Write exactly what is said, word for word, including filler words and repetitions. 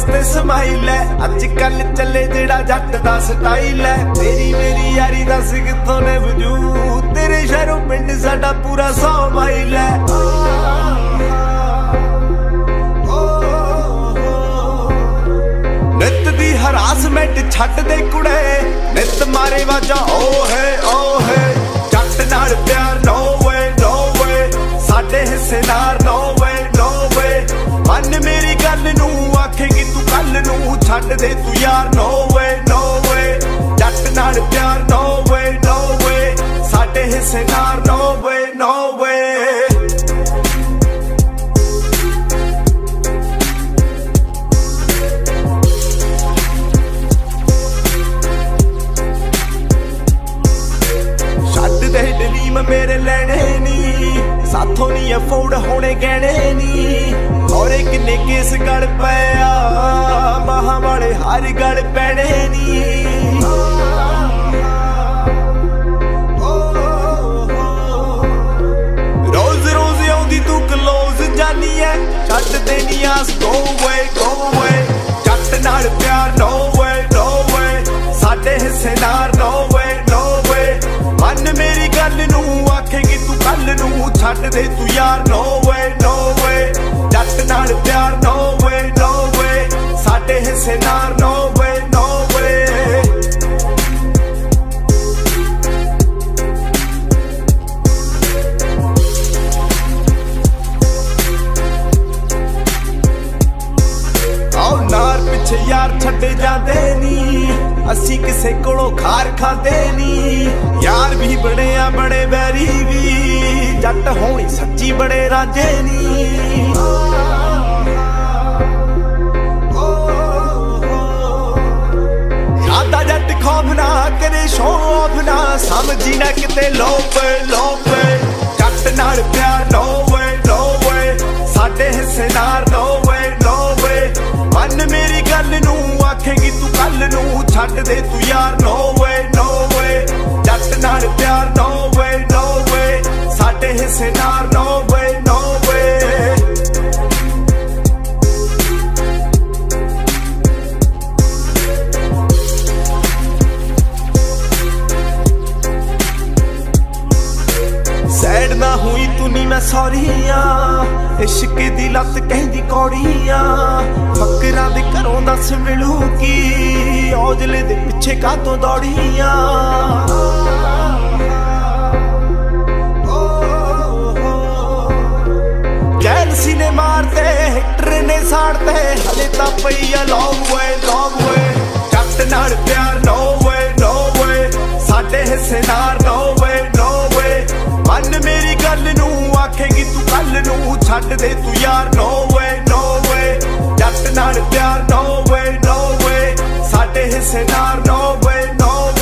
ते समाइल है। अजकल चले जेड़ा जट दा स्टाइल है। तेरी मेरी यारी दस कित्थों ने वजूद, तेरे शहरों पिंड साडा पूरा सौ माइल है। नित दी हरासमेंट छड्ड दे कुड़े, नित मारे वाजा ओ है ओ है। जट नाल प्यार नो वे नो वे, साडे हिस्से नार नो वे नो वे। मन मेरी गल नू आखेगी तू कल नू, छड्ड दे तू यार नो वे नो वे। जट नाल प्यार नो वे नो वे, साडे हिस्से नार no way no way. Dream मेरे लेने नी, साथों नी अफोर्ड होने गहने नी। और किन्ने केस गल पाया, महा वाले हर गल पैने नी। रोज रोज आउंदी तू क्लोज जानी है, छड्ड देनी आस गो वे गो वे। जट नाल प्यार नो वे नो वे, साडे हिस्से नार नो वे नो वे। मन मेरी गल नू आखेगी तू कल नू, छड्ड दे तू यार नो वे नो वे। जट नाल प्यार नो वे नो वे, साडे हिस्से नार नो वे नो वे। आओ नार पिछे यार छड्डे जांदे नी, असी किसे कोलों खार खादे नी। यार भी बड़े आ बड़े बैरी भी, जट होनी सच्ची बड़े राजे नी। सादा जट खौफ ना करे शो ऑफ ना, समझी ना किते लोप लोप। जट नाल प्यार नो वे नो वे, साडे हिस्से नार नो वे नो वे। मन मेरी गल नू आखेगी तू कल नू, छड्ड दे तू यार नो वे नो वे। जट नाल प्यार नो वे नो वे, साडे हिस्से नार no way no way. Sad ना हुई तू नी मैं सॉरीया, इश्क दी लत कहदी कौड़िया। फकरां दे घरों दस मिलूगी, औजले दे पिछे कातों दौड़िया। जैलसी ने मारते हिटर ने साड़ते, हले तां पई आ लॉन्ग वे लॉन्ग वे। जट नाल प्यार नो वे नो वे, साडे हिस्से नार नो वे नो वे। मन मेरी गल नू आखेगी तू कल नू, छड्ड दे तू यार नो वे नो वे। जट नाल प्यार नो वे नो वे, साडे हिस्से नार नो वे नो वे।